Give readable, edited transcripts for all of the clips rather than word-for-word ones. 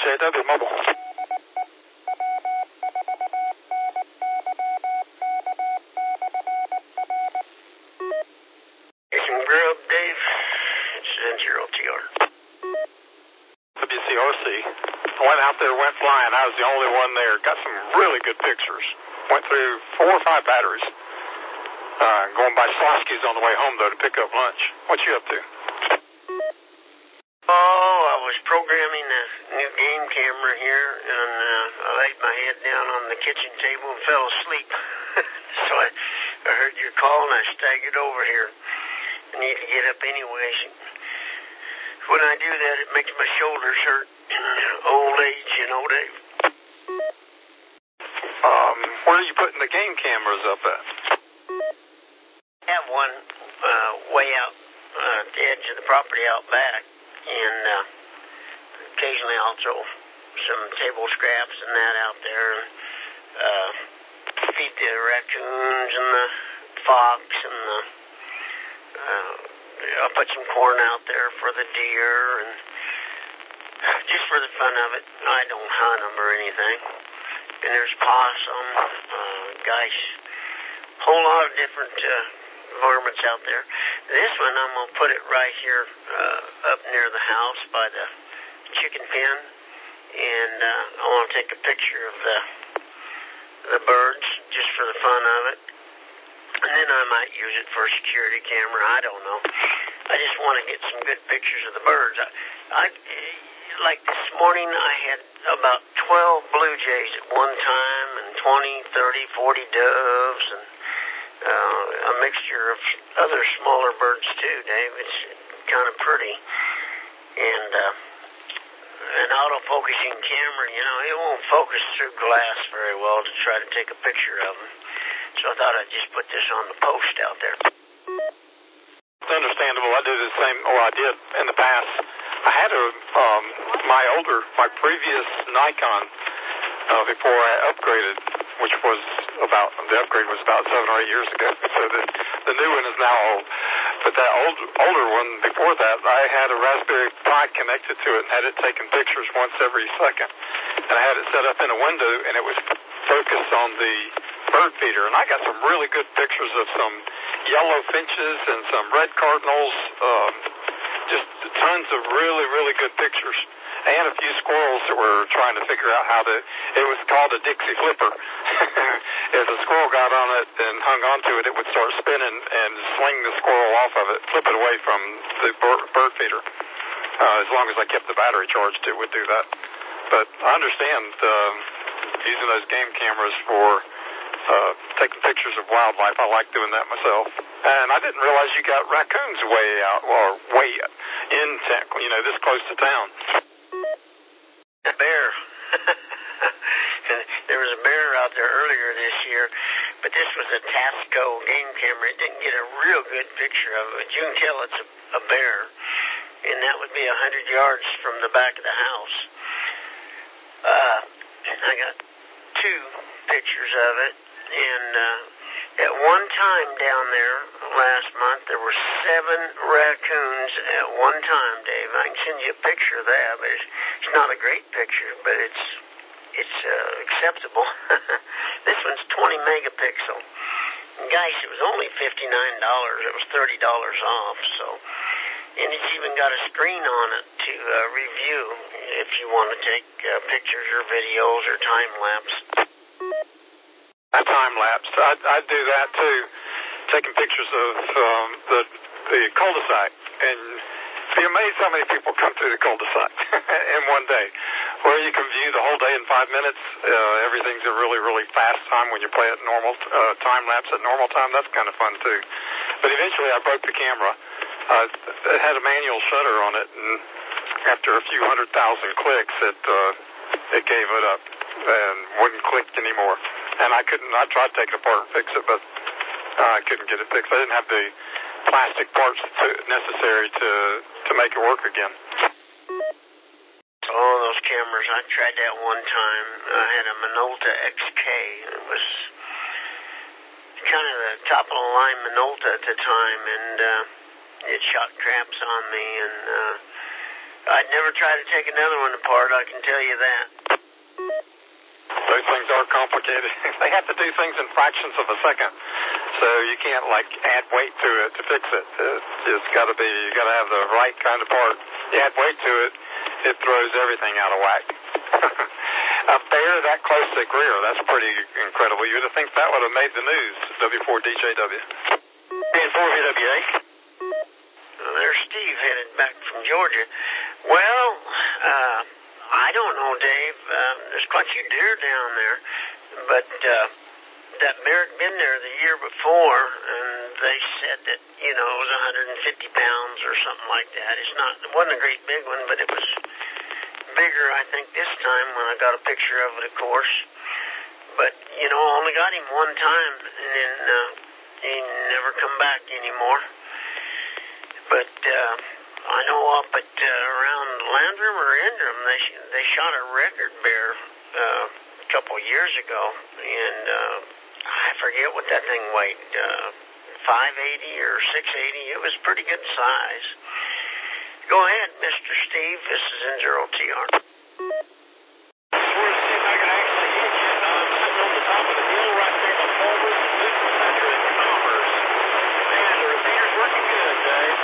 JW Mobile. It's some grub, Dave. It's N0TR. WCRC. I went out there, went flying. I was the only one there. Got some really good pictures. Went through 4 or 5 batteries. Going by Slosky's on the way home, though, to pick up lunch. What you up to? Oh, I was programming a new game camera here, and I laid my head down on the kitchen table and fell asleep. So I heard your call, and I staggered over here. I need to get up anyways. When I do that, it makes my shoulders hurt. Old age, you know, Dave. Where are you putting the game cameras up at? I have one way out at the edge of the property out back, and occasionally I'll throw some table scraps and that out there, and feed the raccoons and the fox, and I'll put some corn out there for the deer, and just for the fun of it. I don't hunt them or anything. And there's possum, gosh, whole lot of different varmints out there. This one, I'm going to put it right here up near the house by the chicken pen, and I want to take a picture of the birds just for the fun of it. And then I might use it for a security camera. I don't know. I just want to get some good pictures of the birds. Like this morning, I had about 12 blue jays at one time, and 20, 30, 40 doves, and a mixture of other smaller birds too, Dave. It's kind of pretty. And an auto-focusing camera, you know, it won't focus through glass very well to try to take a picture of them. So I thought I'd just put this on the post out there. It's understandable. I do the same, or I did in the past. I had my previous Nikon before I upgraded, which was the upgrade was about 7 or 8 years ago. So the new one is now old. But that older one before that, I had a Raspberry Pi connected to it and had it taking pictures once every second. And I had it set up in a window, and it was focused on the bird feeder. And I got some really good pictures of some yellow finches and some red cardinals, just tons of really, really good pictures. And a few squirrels that were trying to figure out it was called a Dixie flipper. If a squirrel got on it and hung onto it, it would start spinning and sling the squirrel off of it, flip it away from the bird feeder. As long as I kept the battery charged, it would do that. But I understand using those game cameras for taking pictures of wildlife. I like doing that myself. And I didn't realize you got raccoons way in town, this close to town. A bear. There was a bear out there earlier this year, but this was a Tasco game camera. It didn't get a real good picture of it, but you can tell it's a bear, and that would be 100 yards from the back of the house. I got 2 pictures of it, and at one time down there last month, there were 7 raccoons at one time, Dave. I can send you a picture of that, but it's not a great picture, but it's acceptable. This one's 20 megapixel. And guys, it was only $59. It was $30 off, so. And it's even got a screen on it to review if you want to take pictures or videos or time-lapse. Time-lapse. I do that, too, taking pictures of the cul-de-sac. And be amazed how many people come through the cul-de-sac in one day. Where you can view the whole day in 5 minutes. Everything's a really, really fast time when you play at normal time-lapse at normal time. That's kind of fun, too. But eventually I broke the camera. It had a manual shutter on it, and after a few 100,000 clicks, it gave it up and wouldn't click anymore. And I tried to take it apart and fix it, but I couldn't get it fixed. I didn't have the plastic parts necessary to make it work again. Oh, those cameras, I tried that one time. I had a Minolta XK. It was kind of the top-of-the-line Minolta at the time, and it shot craps on me, and I'd never try to take another one apart, I can tell you that. Those things are complicated. They have to do things in fractions of a second. So you can't, like, add weight to it to fix it. It's got to be, you got to have the right kind of part. You add weight to it, it throws everything out of whack. A bear that close to Greer, that's pretty incredible. You would have think that would have made the news, W4DJW. And 4VWA. There's Steve headed back from Georgia. Well, I don't know, Dave. There's quite a few deer down there, but that bear had been there the year before, and they said that, it was 150 pounds or something like that. It wasn't a great big one, but it was bigger, I think, this time when I got a picture of it, of course. But, I only got him one time, and then he never come back anymore. But I know up at around Land River or Ingram, they shot a record bear a couple years ago, and I forget what that thing weighed, 580 or 680. It was pretty good size. Go ahead, Mr. Steve. This is N0TR. We're to see if I can actually hit you. I'm sitting on the top of the hill right there by Culver's and Business Center in Commerce. Man, the repeater's working good, Dave.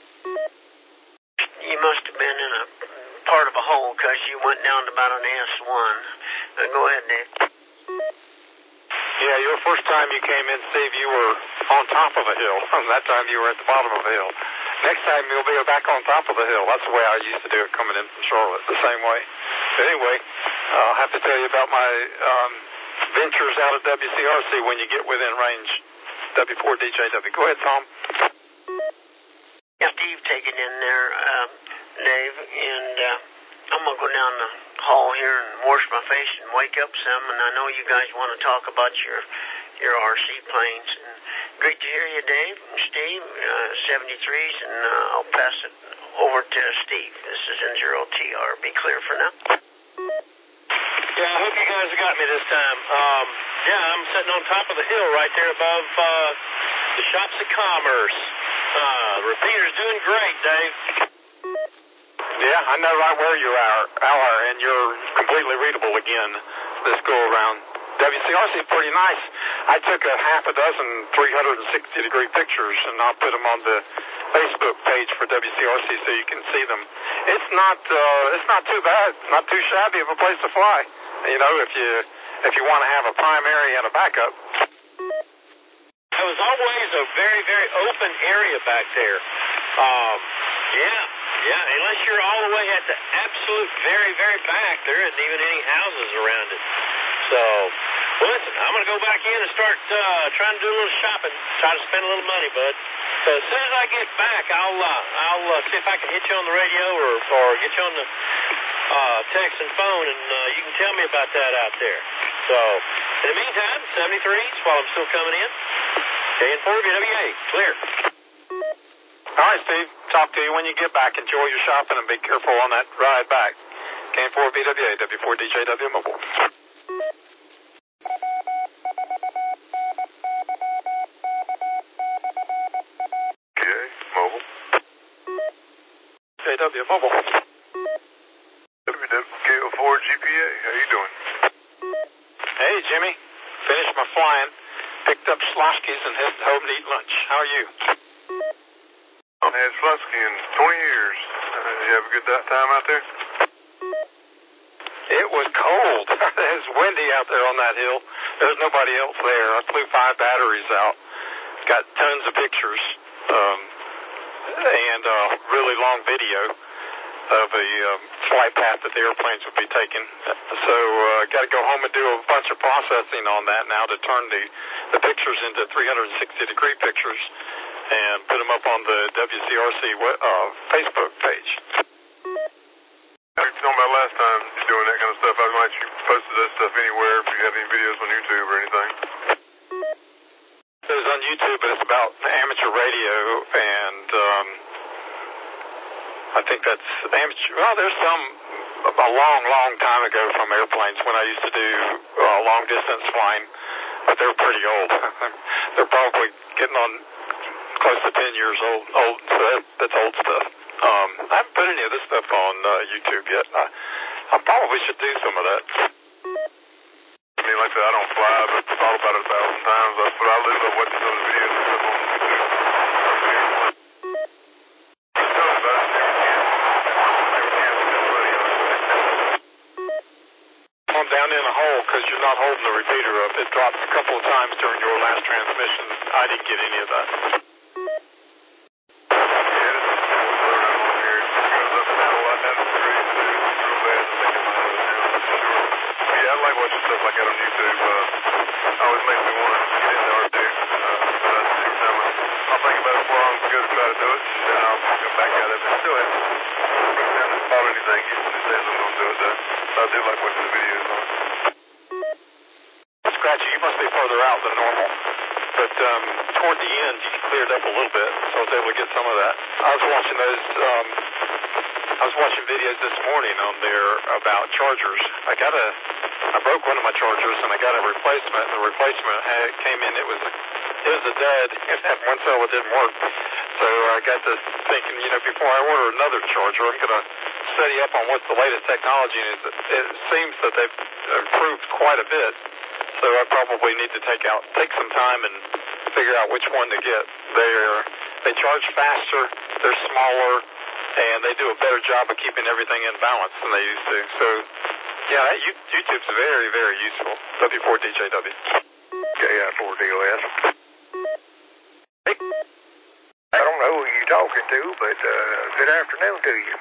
You must have been in a part of a hole because you went down to about an S1. Go ahead, Dave. Yeah, your first time you came in, Steve, you were on top of a hill. That time you were at the bottom of a hill. Next time you'll be back on top of the hill. That's the way I used to do it coming in from Charlotte, the same way. But anyway, I'll have to tell you about my ventures out at WCRC when you get within range. W4DJW. Go ahead, Tom. Yeah, Steve taking in there, Dave, and I'm going to go down the hall here and wash my face and wake up some, and I know you guys want to talk about your RC planes. And great to hear you, Dave and Steve, 73s, and I'll pass it over to Steve. This is N0TR. Be clear for now. Yeah, I hope you guys got me this time. I'm sitting on top of the hill right there above the Shops of Commerce. The repeater's doing great, Dave. Yeah, I know right where you are, and you're completely readable again this go-around. WCRC is pretty nice. I took a half a dozen 360-degree pictures, and I'll put them on the Facebook page for WCRC so you can see them. It's not too bad, not too shabby of a place to fly. If you want to have a primary and a backup. It was always a very, very open area back there. Unless you're all the way at the absolute very, very back, there isn't even any houses around it. So, well, listen, I'm going to go back in and start trying to do a little shopping, try to spend a little money, bud. So as soon as I get back, I'll see if I can hit you on the radio or get you on the text and phone, and you can tell me about that out there. So, in the meantime, 73s while I'm still coming in. KN4VWA, clear. All right, Steve. Talk to you when you get back. Enjoy your shopping and be careful on that ride back. KN4VWA, W4DJW Mobile. Okay, Mobile. JW Mobile. WWKO4GPA, how you doing? Hey, Jimmy. Finished my flying. Picked up Schlotzsky's and headed home to eat lunch. How are you? I haven't had Schlotzsky in 20 years. Did you have a good time out there? It was cold. It was windy out there on that hill. There was nobody else there. I flew 5 batteries out. Got tons of pictures and really long video of the flight path that the airplanes would be taking. So got to go home and do a bunch of processing on that now to turn the pictures into 360-degree pictures and put them up on the WCRC Facebook page. You were talking about last time you doing that kind of stuff. I was going to let you posted that stuff anywhere if you have any videos on YouTube or anything. It was on YouTube, but it's about amateur radio, and I think that's amateur. Well, there's some a long time ago from airplanes when I used to do long-distance flying, but they're pretty old. They're probably getting on close to 10 years old, so that's old stuff. I haven't put any of this stuff on YouTube yet. I probably should do some of that. I mean, like I said, I don't fly, but I've thought about it 1,000 times. But I do love watching some of the videos and stuff on YouTube. On down in a hole because you're not holding the repeater up. It dropped a couple of times during your last transmission. I didn't get any of that. I like watching stuff like that on YouTube. Always makes me want to get into art too. Every time I'll think about it for long, go to try to do it, and then I'll come back at it. But still haven't bought anything yet. It says I'm going to do it though. So I do like watching the videos on it. Scratchy, you must be further out than normal. But toward the end, you cleared up a little bit, so I was able to get some of that. I was watching those. I was watching videos this morning on there about chargers. I broke one of my chargers and I got a replacement. The replacement came in. It was a dud. That one cell didn't work. So I got to thinking, before I order another charger, I'm going to study up on what's the latest technology. And it seems that they've improved quite a bit. So I probably need to take some time and figure out which one to get. They charge faster. They're smaller. And they do a better job of keeping everything in balance than they used to. So, yeah, YouTube's very, very useful. W4DJW. KI4DOS. I don't know who you're talking to, but good afternoon to you.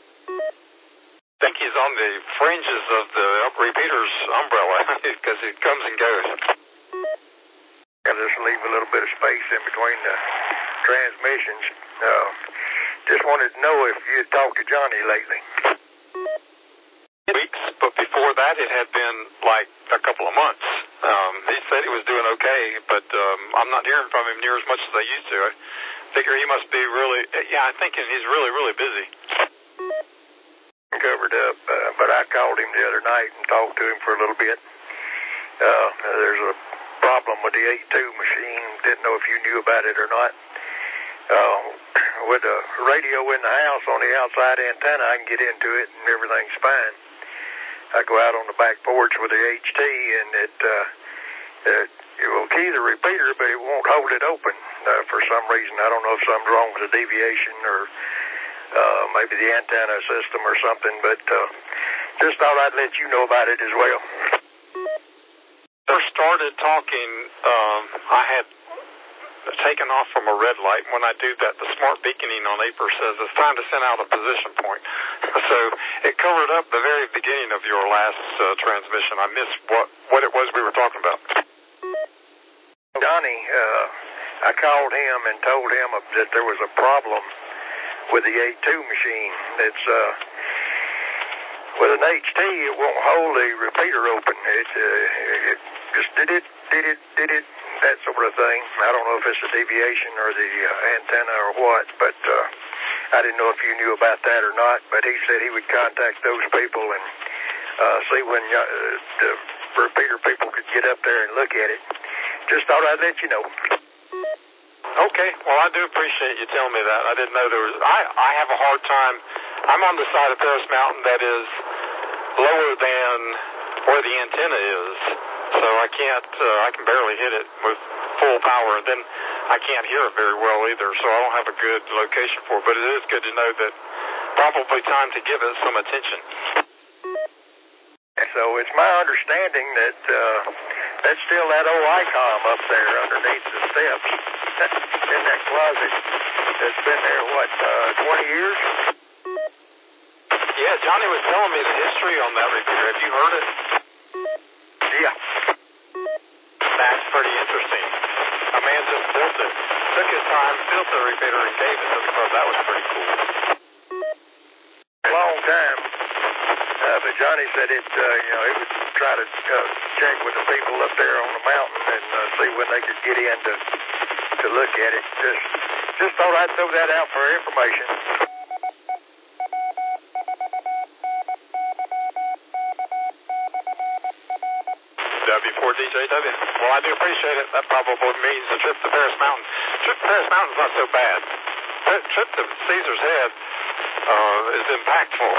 I think he's on the fringes of the repeater's umbrella because it comes and goes. I'll just leave a little bit of space in between the transmissions. Just wanted to know if you had talked to Johnny lately. Weeks, but before that it had been like a couple of months. He said he was doing okay, but I'm not hearing from him near as much as I used to. I figure he must be I'm thinking he's really, really busy. Covered up, but I called him the other night and talked to him for a little bit. There's a problem with the 8.2 machine. Didn't know if you knew about it or not. With the radio in the house on the outside antenna, I can get into it and everything's fine. I go out on the back porch with the HT and it will key the repeater, but it won't hold it open for some reason. I don't know if something's wrong with the deviation or maybe the antenna system or something, but just thought I'd let you know about it as well. First started talking, I had taken off from a red light. When I do that, the smart beaconing on APR says it's time to send out a position point. So it covered up the very beginning of your last transmission. I missed what it was we were talking about. Donnie, I called him and told him that there was a problem with the 8.2 machine. It's with an HT, it won't hold the repeater open. It just did it, that sort of thing. I don't know if it's a deviation or the antenna or what, but I didn't know if you knew about that or not. But he said he would contact those people and see when the repeater people could get up there and look at it. Just thought I'd let you know. Okay, well, I do appreciate you telling me that. I didn't know there was... I have a hard time... I'm on the side of Paris Mountain that is lower than where the antenna is, so I can't... I can barely hit it with full power, and then I can't hear it very well either, so I don't have a good location for it, but it is good to know that probably time to give it some attention. So it's my understanding that that's still that old ICOM up there underneath the steps in that closet that's been there, 20 years? Yeah, Johnny was telling me the history on that repeater. Have you heard it? Yeah. That's pretty interesting. A man just built it, took his time, built the repeater, and gave it to the club. That was pretty cool. Long time. But Johnny said it, he would try to check with the people up there on the mountain and see when they could get in to look at it. Just thought I'd throw that out for information. W4DJW. Well, I do appreciate it. That probably means a trip to Paris Mountain. Trip to Paris Mountain's not so bad. trip to Caesar's Head is impactful,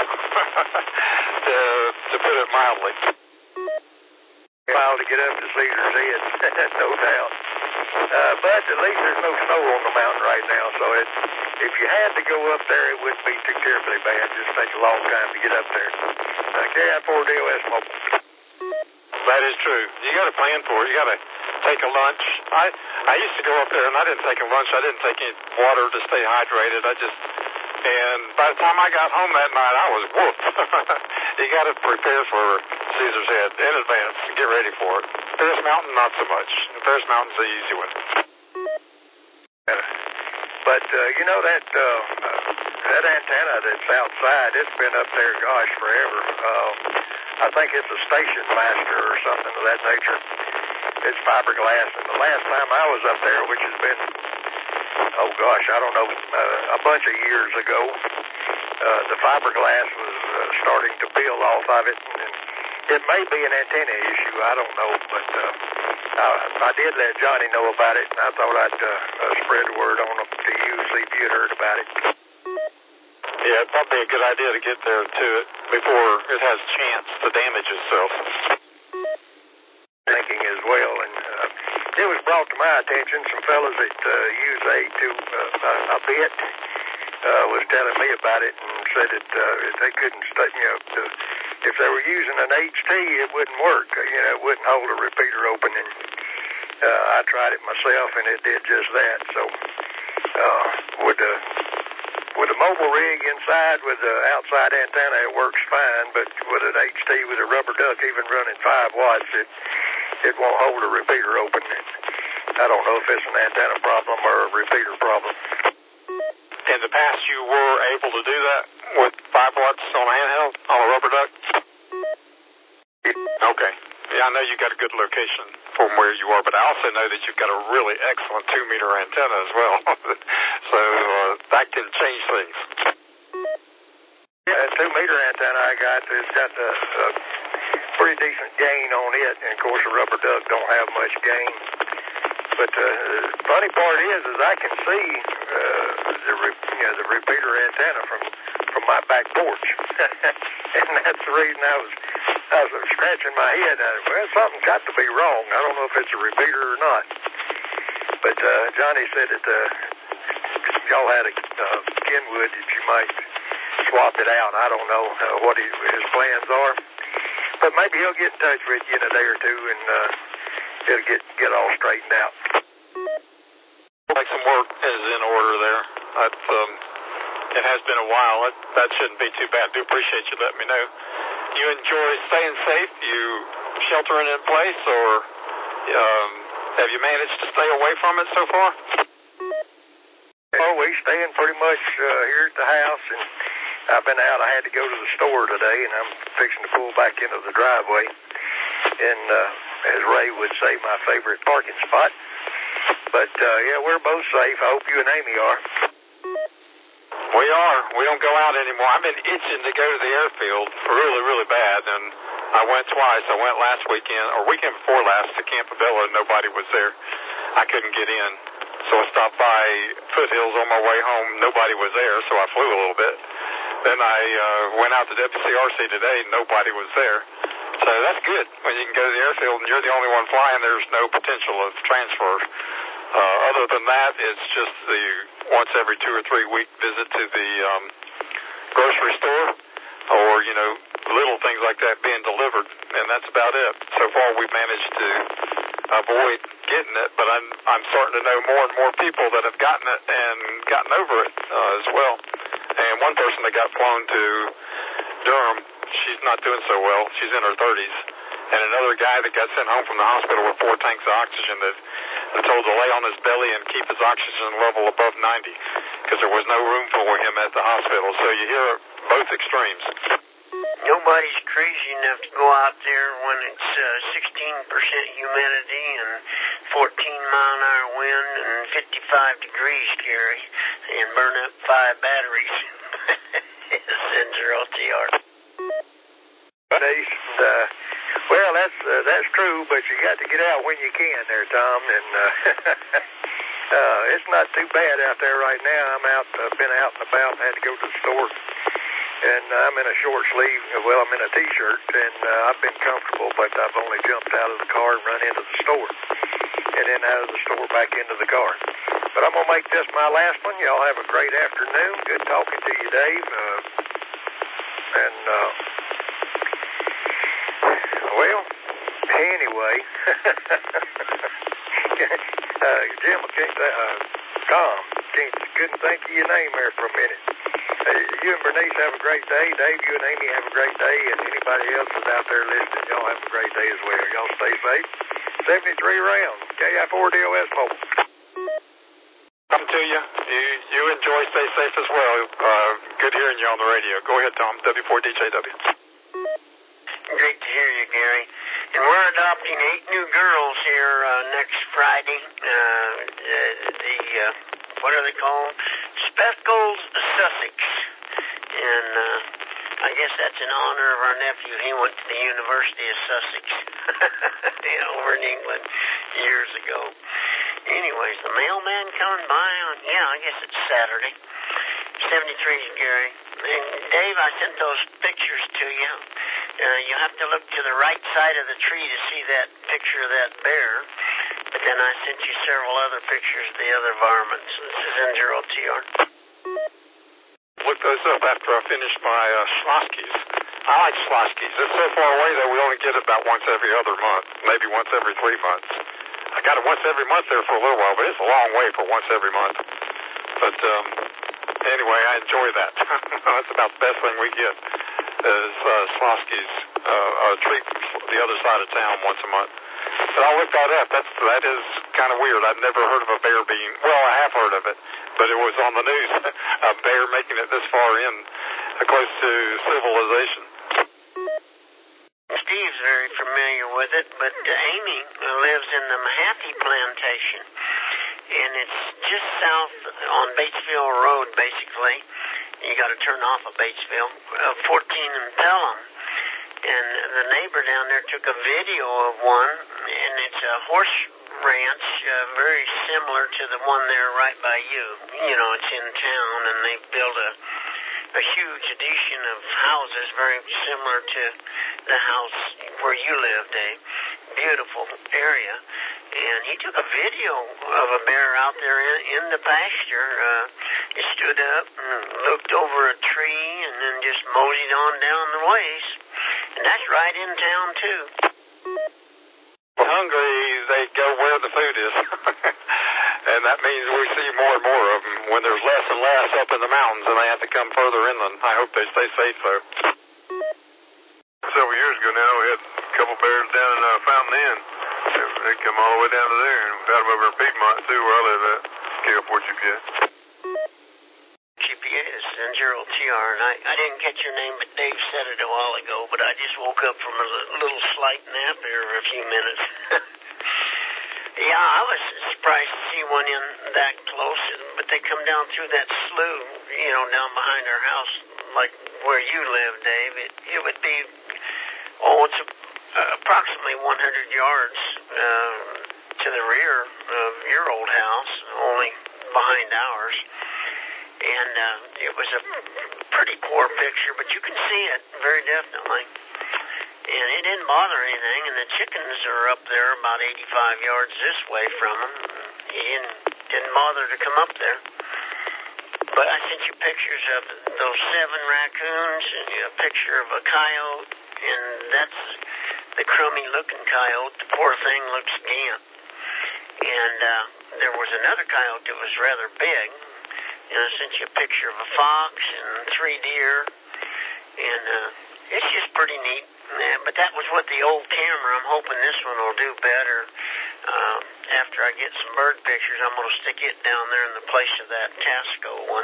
to put it mildly. While to get up to Caesar's Head, no doubt. But at least there's no snow on the mountain right now, so if you had to go up there, it wouldn't be too terribly bad. Just take a long time to get up there. Carry out 4DOS Mobile. That is true. You got to plan for it. You got to take a lunch. I used to go up there and I didn't take a lunch. I didn't take any water to stay hydrated. And by the time I got home that night, I was whooped. You got to prepare for Caesar's Head in advance and get ready for it. Ferris Mountain, not so much. Ferris Mountain's the easy one. But you know that antenna that's outside, it's been up there, gosh, forever. I think it's a Station Master or something of that nature. It's fiberglass, and the last time I was up there, which has been, oh gosh, I don't know, a bunch of years ago, the fiberglass was starting to peel off of it, and it may be an antenna issue, I don't know, but I did let Johnny know about it, and I thought I'd spread the word on to you, see if you'd heard about it. Yeah, it'd probably be a good idea to get there to it before it has a chance to damage itself. Thinking as well, and it was brought to my attention, some fellas that use A2 a bit was telling me about it and said that they couldn't, if they were using an HT, it wouldn't work. It wouldn't hold a repeater open, and I tried it myself, and it did just that. So with a mobile rig inside with the outside antenna, it works fine, but with an HT with a rubber duck, even running 5 watts, it won't hold a repeater open. I don't know if it's an antenna problem or a repeater problem. In the past, you were able to do that with 5 watts on a handheld, on a rubber duck? Okay. Yeah, I know you got a good location from where you are, but I also know that you've got a really excellent 2-meter antenna as well. So that can change things. Yeah, that 2-meter antenna I got, it's got a pretty decent gain on it, and of course a rubber duck don't have much gain. But the funny part is I can see the repeater antenna from my back porch, and that's the reason I was scratching my head. Well, something's got to be wrong. I don't know if it's a repeater or not. But Johnny said that y'all had a Kenwood that you might swap it out. I don't know what his plans are, but maybe he'll get in touch with you in a day or two, and it'll get all straightened out. Like some work is in order there. It has been a while. That shouldn't be too bad. I do appreciate you letting me know. You enjoy staying safe? You sheltering in place, or have you managed to stay away from it so far? Oh, we staying pretty much here at the house, and I've been out. I had to go to the store today, and I'm fixing to pull back into the driveway. And as Ray would say, my favorite parking spot. But yeah, we're both safe. I hope you and Amy are. We are. We don't go out anymore. I've been itching to go to the airfield really, really bad, and I went twice. I went last weekend, or weekend before last, to Campobello, and nobody was there. I couldn't get in. So I stopped by Foothills on my way home. Nobody was there, so I flew a little bit. Then I went out to WCRC today, and nobody was there. So that's good. When you can go to the airfield and you're the only one flying, there's no potential of transfer. Other than that, it's just the once every 2 or 3 week visit to the grocery store, or, little things like that being delivered, and that's about it. So far, we've managed to avoid getting it, but I'm starting to know more and more people that have gotten it and gotten over it as well. And one person that got flown to Durham, she's not doing so well. She's in her 30s. And another guy that got sent home from the hospital with 4 tanks of oxygen that told to lay on his belly and keep his oxygen level above 90 because there was no room for him at the hospital. So you hear both extremes. Nobody's crazy enough to go out there when it's 16% humidity and 14-mile-an-hour wind and 55 degrees, Gary, and burn up 5 batteries. Sensor LTR. Well, that's true, but you got to get out when you can there, Tom. And It's not too bad out there right now. Been out and about, had to go to the store. And I'm in a short sleeve, well, I'm in a t-shirt, and I've been comfortable, but I've only jumped out of the car and run into the store. And then out of the store back into the car. But I'm going to make this my last one. Y'all have a great afternoon. Good talking to you, Dave. Well, anyway, Jim, Tom, couldn't think of your name there for a minute. You and Bernice have a great day. Dave, you and Amy have a great day. And anybody else that's out there listening, y'all have a great day as well. Y'all stay safe. 73 round, KI4DOS Mobile. Come to you. You enjoy, stay safe as well. Good hearing you on the radio. Go ahead, Tom. W4DJW. Great to hear you, Gary. And we're adopting 8 new girls here next Friday. What are they called? Speckled Sussex. And I guess that's in honor of our nephew. He went to the University of Sussex over in England years ago. Anyways, the mailman coming by on, I guess it's Saturday. 73's Gary. And Dave, I sent those pictures to you. You have to look to the right side of the tree to see that picture of that bear. But then I sent you several other pictures of the other varmints. This is N0TR. Look those up after I finish my Schloskys. I like Schloskys. It's so far away that we only get it about once every other month, maybe once every 3 months. I got it once every month there for a little while, but it's a long way for once every month. But anyway, I enjoy that. That's about the best thing we get is Schloskys, a treat from the other side of town once a month. But I'll look that up. That is kind of weird. I've never heard of a bear being, well, I have heard of it, but it was on the news, a bear making it this far in, close to civilization. Steve's very familiar with it, but Amy lives in the Mahaffey Plantation, and it's just south on Batesville Road, basically. You got to turn off of Batesville, 14 in Pelham. And the neighbor down there took a video of one, and it's a horse ranch, very similar to the one there right by you. You know, it's in town, and they built a huge addition of houses very similar to the house where you live, Dave. Beautiful area. And he took a video of a bear out there in the pasture. He stood up and looked over a tree and then just moseyed on down the ways. And that's right in town, too. Hungry, they go where the food is. And that means we see more and more of them when there's less and less up in the mountains and they have to come further inland. I hope they stay safe, though. Several years ago now, we had a couple bears down in Fountain Inn. They come all the way down to there, and we've had them over in Piedmont, too, where I live at. KI4 GPA. GPA, this is N0TR, and I didn't catch your name, but Dave said it a while ago, but I just woke up from a little slight nap here for a few minutes. Yeah, I was surprised to see one in that close, but they come down through that slough, you know, down behind our house, like where you live, Dave. It would be, it's approximately 100 yards to the rear of your old house, only behind ours. And it was a pretty poor picture, but you can see it very definitely. And it didn't bother anything, and the chickens are up there about 85 yards this way from them. He didn't bother to come up there. But I sent you pictures of those 7 raccoons and a picture of a coyote, and that's the crummy-looking coyote. The poor thing looks scant. And there was another coyote that was rather big, and I sent you a picture of a fox and 3 deer, and it's just pretty neat. But that was with the old camera. I'm hoping this one will do better. After I get some bird pictures, I'm going to stick it down there in the place of that Tasco one.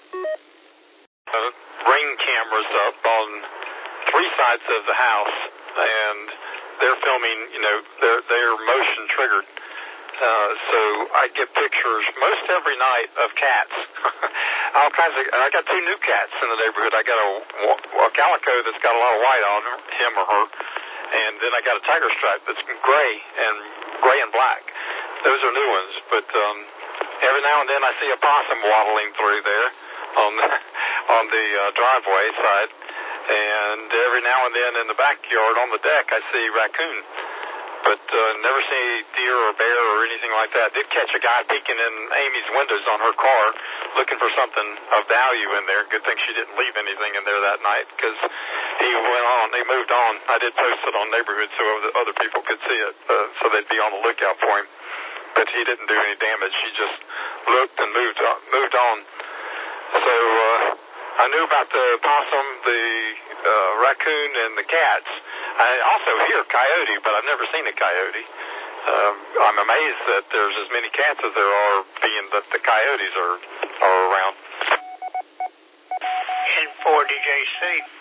Ring cameras up on 3 sides of the house, and they're filming, you know, they're motion triggered. So I get pictures most every night of cats. All kinds of, and I got 2 new cats in the neighborhood. I got a calico that's got a lot of white on him or her, and then I got a tiger stripe that's gray and black. Those are new ones, but every now and then I see a possum waddling through there on the driveway side, and every now and then in the backyard on the deck I see raccoon, but never see deer or bear or anything like that. Did catch a guy peeking in Amy's windows on her car looking for something of value in there. Good thing she didn't leave anything in there that night, because he moved on. I did post it on Neighborhood so other people could see it, so they'd be on the lookout for him. But he didn't do any damage. He just looked and moved on. So I knew about the possum, the raccoon, and the cats. I also hear coyote, but I've never seen a coyote. I'm amazed that there's as many cats as there are, being that the coyotes are around. N4 DJC.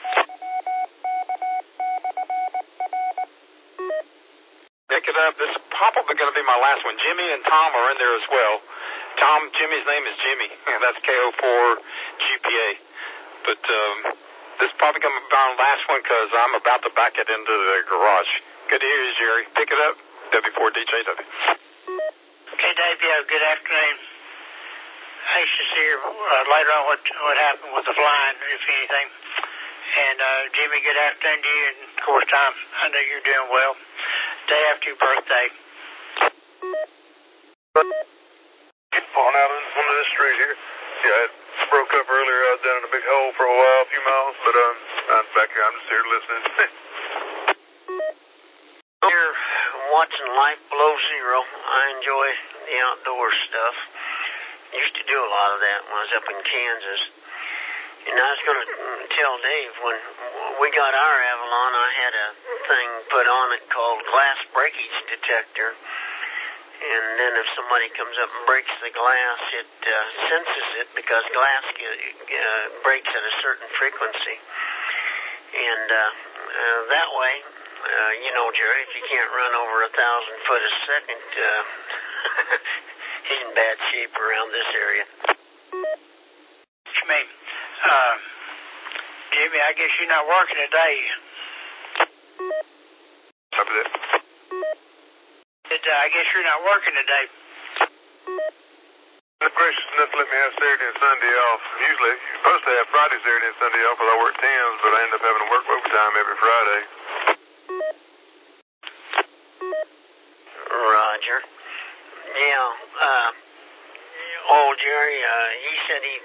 Pick it up. This is probably going to be my last one. Jimmy and Tom are in there as well. Jimmy's name is Jimmy, and that's KO4GPA. But this is probably going to be my last one, because I'm about to back it into the garage. Good to hear you, Jerry. Pick it up. W4DJW. Okay, Dave, yeah, good afternoon. Anxious to hear later on what happened with the flying, if anything. And Jimmy, good afternoon to you. And of course, Tom, I know you're doing well. Day after your birthday. Falling out in one of this street here. Yeah, it broke up earlier. I was down in a big hole for a while, a few miles, but I'm back here. I'm just here listening. Here, watching life below zero. I enjoy the outdoor stuff. Used to do a lot of that when I was up in Kansas. And I was going to tell Dave, when we got our Avalon, I had a thing put on it called glass breakage detector. And then if somebody comes up and breaks the glass, it senses it, because glass breaks at a certain frequency. And that way, you know, Jerry, if you can't run over 1,000 foot a second, he's in bad shape around this area. What you mean? Jimmy, I guess you're not working today. Copy that. I guess you're not working today. Good gracious enough to let me have Saturday and Sunday off. Usually, you're supposed to have Friday, Saturday, and Sunday off, because I work 10s, but I end up having to work overtime every Friday. Roger. Yeah, old Jerry, he said he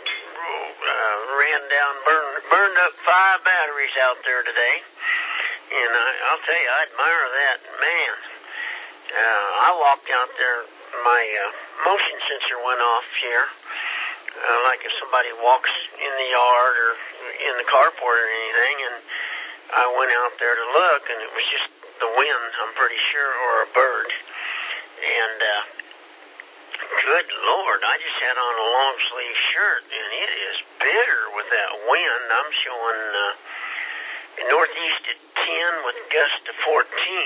ran down, burned up 5 batteries out there today. And I'll tell you, I admire that. Man, I walked out there, my motion sensor went off here. Like if somebody walks in the yard or in the carport or anything, and I went out there to look, and it was just the wind, I'm pretty sure, or a bird. And good Lord, I just had on a long sleeve shirt, and it is bitter with that wind. I'm showing northeast at 10 with gust to 14,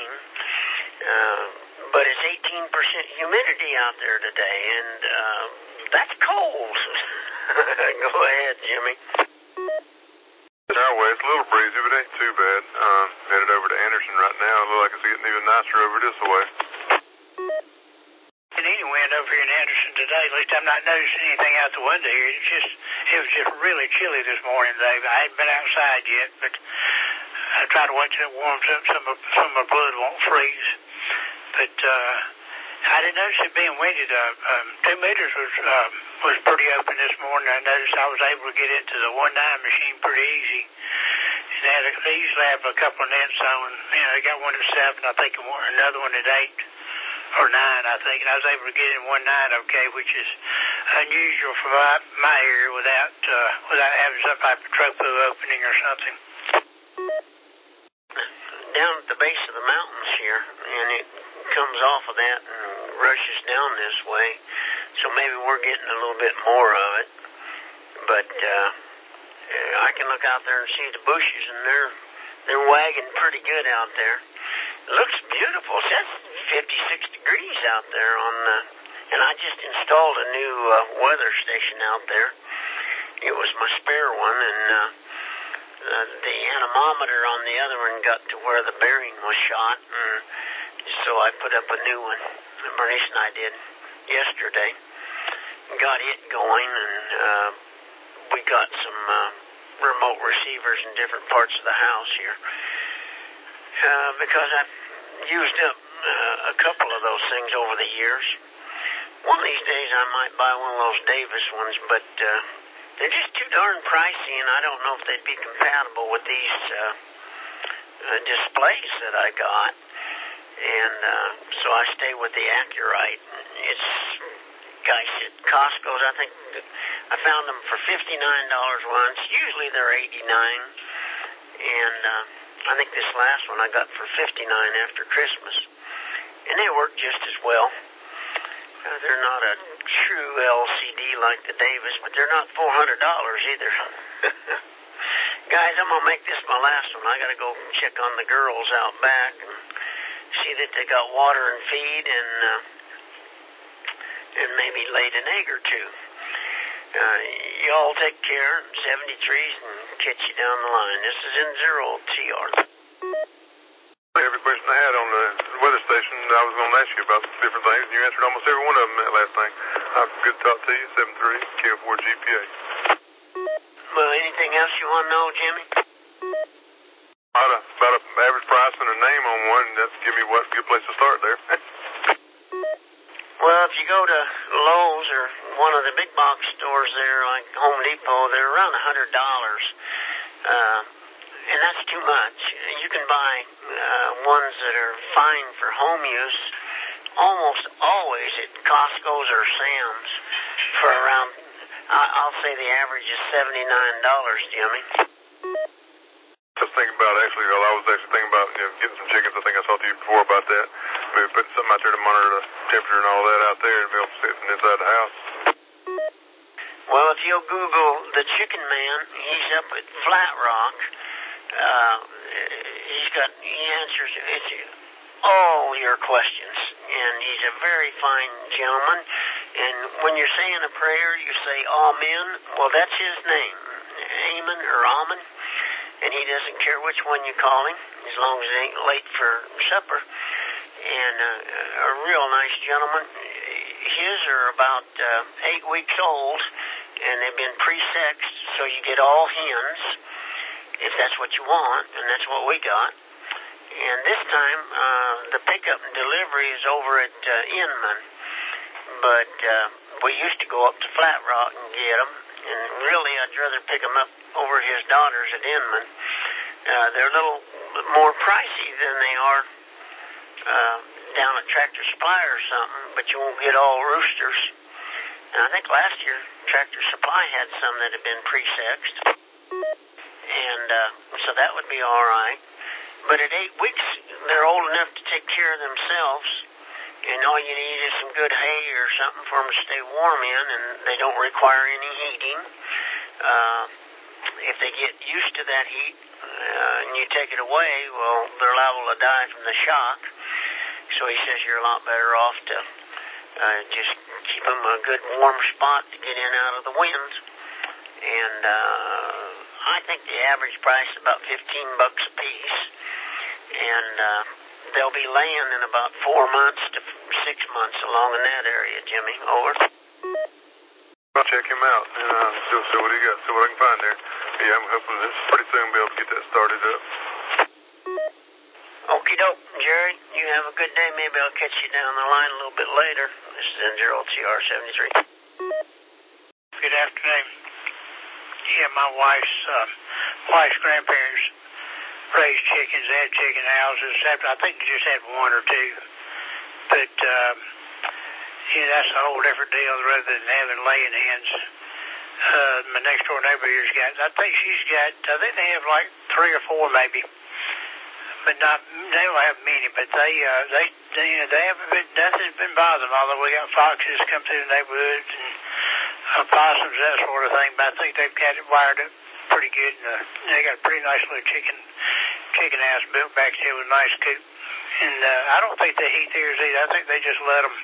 but it's 18% humidity out there today, and that's cold. Go ahead, Jimmy. Our way, it's a little breezy, but it ain't too bad. Headed over to Anderson right now. It looks like it's getting even nicer over this way. And any wind over here in Anderson today, at least I'm not noticing anything out the window here. It was just really chilly this morning, Dave. I hadn't been outside yet, but I try to wait till it warms up, some of my blood won't freeze. But I didn't notice it being windy. 2 meters was pretty open this morning. I noticed I was able to get into the 1.9 machine pretty easy. And they usually have a couple of nets on. You know, they got one at 7, I think, another one at 8 or 9, I think. And I was able to get in 1.9 okay, which is unusual for my area without having some type of tropo opening or something. Down at the base of the mountains here, and it comes off of that and rushes down this way, so maybe we're getting a little bit more of it. But I can look out there and see the bushes, and they're wagging pretty good out there. It looks beautiful. It says 56 degrees out there and I just installed a new weather station out there. It was my spare one, and the anemometer on the other one got to where the bearing was shot, and so I put up a new one. Bernice and I did yesterday. got it going, and we got some remote receivers in different parts of the house here. Because I've used up a couple of those things over the years. One of these days I might buy one of those Davis ones, but they're just too darn pricey, and I don't know if they'd be compatible with these displays that I got. And so I stay with the Accurite. It's, gosh, at Costco's, I think I found them for $59 once. Usually they're $89. And I think this last one I got for $59 after Christmas. And they work just as well. They're not a true LCD like the Davis, but they're not $400 either. Guys, I'm going to make this my last one. I got to go check on the girls out back and see that they got water and feed, and maybe laid an egg or two. Y'all take care, 73s, and catch you down the line. This is N0TR. Every question I had on the weather station, I was going to ask you about different things, and you answered almost every one of them that last thing. Good to talk to you, 73, KO4 GPA. Well, anything else you want to know, Jimmy? About an average price and a name on one, that's give me what good place to start there. Well, if you go to Lowe's or one of the big box stores there, like Home Depot, they're around $100. And that's too much. You can buy ones that are fine for home use almost always at Costco's or Sam's for around, I'll say the average is $79, Jimmy. Just thinking about, I was actually thinking about getting some chickens. I think I talked to you before about that. Maybe putting something out there to monitor the temperature and all that out there and be able to see it from inside the house. Well, if you'll Google the Chicken Man, he's up at Flat Rock. He answers all your questions, and he's a very fine gentleman. And when you're saying a prayer, you say Amen. Well, that's his name, Amen or Amen. And he doesn't care which one you call him, as long as it ain't late for supper. And a real nice gentleman. His are about 8 weeks old, and they've been pre-sexed, so you get all hens, if that's what you want, and that's what we got. And this time, the pickup and delivery is over at Inman, but we used to go up to Flat Rock and get them, and really I'd rather pick them up over at his daughter's at Inman. They're a little more pricey than they are down at Tractor Supply or something, but you won't get all roosters. And I think last year Tractor Supply had some that had been pre-sexed, and so that would be all right. But at 8 weeks, they're old enough to take care of themselves, and all you need is some good hay or something for them to stay warm in, and they don't require any heating. If they get used to that heat and you take it away, well, they're liable to die from the shock. So he says you're a lot better off to just keep them a good warm spot to get in out of the wind. And I think the average price is about $15 a piece. And they'll be laying in about 4 months to 6 months along in that area, Jimmy. Over. I'll check him out and see what he got, see what I can find there. Yeah, I'm hoping this pretty soon be able to get that started up. Okie doke, Jerry. You have a good day. Maybe I'll catch you down the line a little bit later. This is N0TR73. Good afternoon. Yeah, my wife's grandparents raised chickens. They had chicken houses. I think they just had one or two. But, that's a whole different deal rather than having laying hens. My next door neighbor here's got, I think they have like 3 or 4 maybe. But they don't have many, but they haven't been, nothing's been bothering them, although we got foxes come through the neighborhoods and possums, that sort of thing, but I think they've got it wired up pretty good, and they got a pretty nice little chicken house built back there with a nice coop. And I don't think they heat theirs either. I think they just let them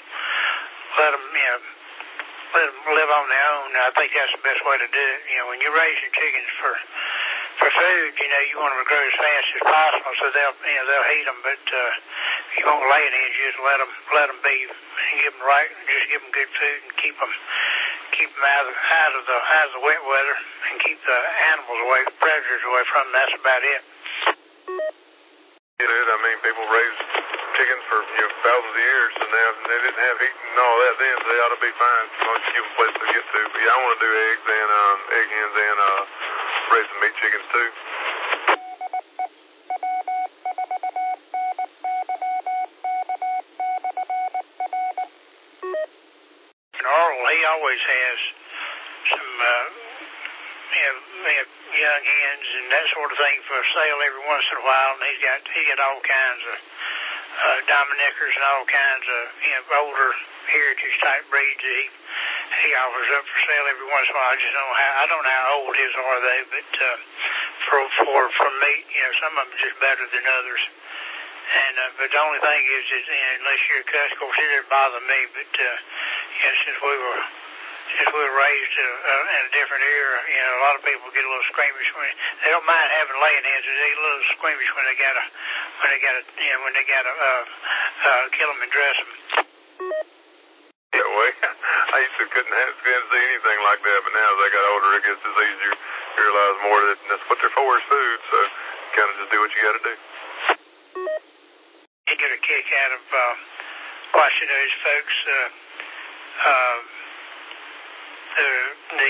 live on their own. I think that's the best way to do it. When you're raising chickens for food, you want them to grow as fast as possible, so they'll heat them. But if you won't lay it in, you just let them be and give them good food and keep them keep them out of the wet weather and keep the animals away, predators away from them. That's about it. Yeah, dude, I mean, people raise chickens for thousands of years, and they didn't have heat and all that then, so they ought to be fine as long as you give them a place to get to. But yeah, I want to do eggs and egg hens and raise some meat chickens too. He always has some young hens and that sort of thing for sale every once in a while, and he got all kinds of Dominickers and all kinds of older heritage type breeds that he offers up for sale every once in a while. I don't know how old his are they, but for meat, some of them are just better than others. And but the only thing is unless you're a cuss, of course, it doesn't bother me. But since we were raised in a different era, a lot of people get a little squeamish when they don't mind having laying hens. They get a little squeamish when they gotta kill them and dress them. Yeah, well, I used to couldn't see anything like that, but now as I got older, it gets as easier. You realize more that that's what they're for is food, so you kind of just do what you got to do. You get a kick out of watching those folks. The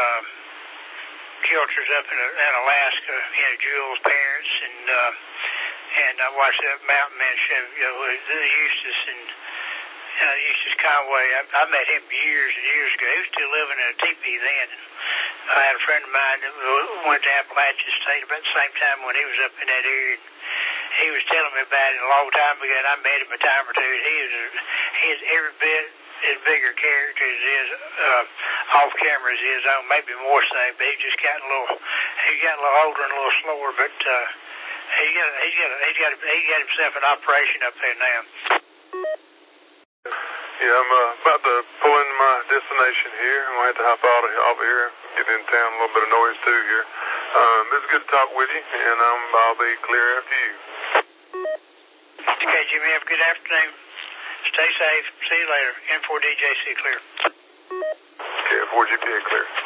Kilters up in Alaska, Jules' parents, and I watched that Mountain Man show, Eustace Eustace Conway. I met him years and years ago. He was still living in a teepee then. I had a friend of mine that went to Appalachian State about the same time when he was up in that area. He was telling me about it a long time ago, and I met him a time or two. He is every bit as bigger character as he is off camera as he is on, maybe more so. But he just got a little older and a little slower. But he got himself an operation up there now. Yeah, I'm about to pull into my destination here. I'm going to have to hop out of here, get in town, a little bit of noise too here. It's good to talk with you, and I'll be clear after you. Okay, Jimmy, have a good afternoon. Stay safe. See you later. N4DJC clear. Okay, N4GPA clear.